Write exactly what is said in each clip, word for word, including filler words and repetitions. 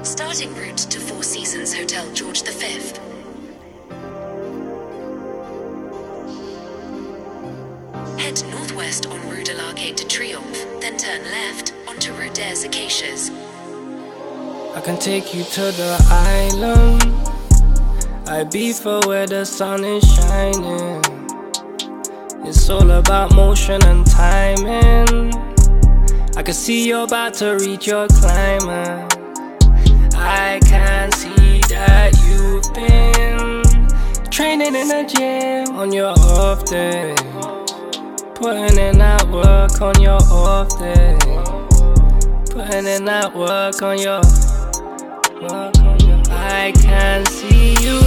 Starting route to Four Seasons Hotel George the Fifth. Head northwest on Rue de l'Arcade de Triomphe, then turn left onto Rue des Acacias. I can take you to the island, Ibiza where the sun is shining. It's all about motion and timing. I can see you're about to reach your climax. I can see that you've been training in the gym on your off day, putting in that work on your off day, putting in that work on your work on your. I can see you.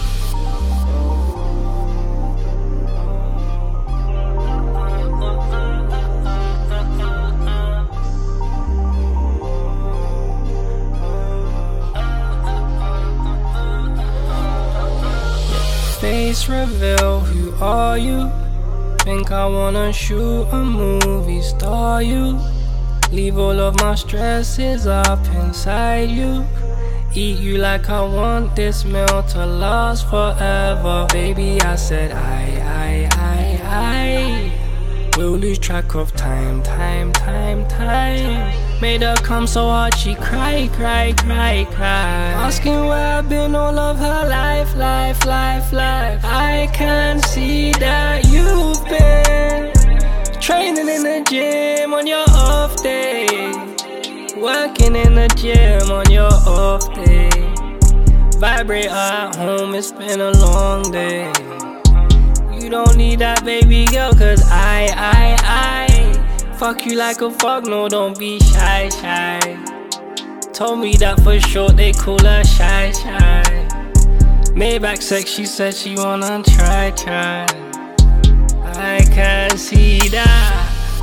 Face reveal, who are you? Think I wanna shoot a movie, star you. Leave all of my stresses up inside you. Eat you like I want this meal to last forever. Baby, I said I, I, I, I. We'll lose track of time, time, time, time. Made her come so hard she cry, cry, cry, cry. Asking where I've been all of her life, life, life, life. I can see that you've been training in the gym on your off day, working in the gym on your off day. Vibrator at home, it's been a long day. You don't need that baby girl, cause I, I, I fuck you like a fuck, no don't be shy, shy. Told me that for short they call her shy, shy. Maybach sex, she said she wanna try, try. I can see that.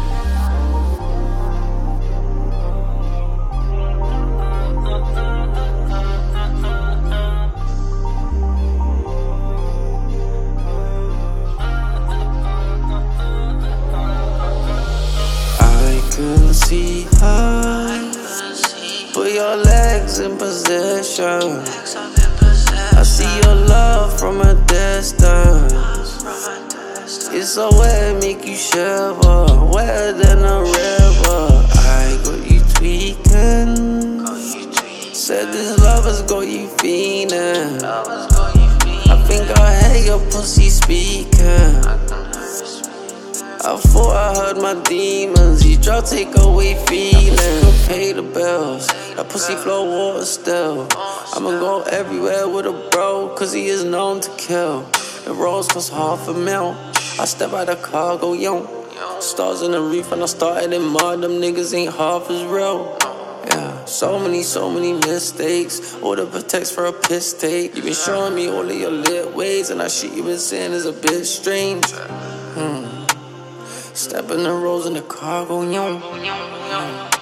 See her, put your legs in position. I see your love from a distance. It's so wet, make you shiver, wetter than a river. I got you tweaking. Said this lover's got you fiending. I think I hear your pussy speaking. I thought I heard my demons. You drug take away feelings. That pay the bills. That pussy flow water still. I'ma go everywhere with a bro, cause he is known to kill. The rolls cost half a mil. I step out the car, go young. Stars in the reef and I started in mud. Them niggas ain't half as real. Yeah, so many, so many mistakes. Order protects for a piss take. You been showing me all of your lit ways, and that shit you been saying is a bit strange. Hmm. Step in the rows in the car, go young.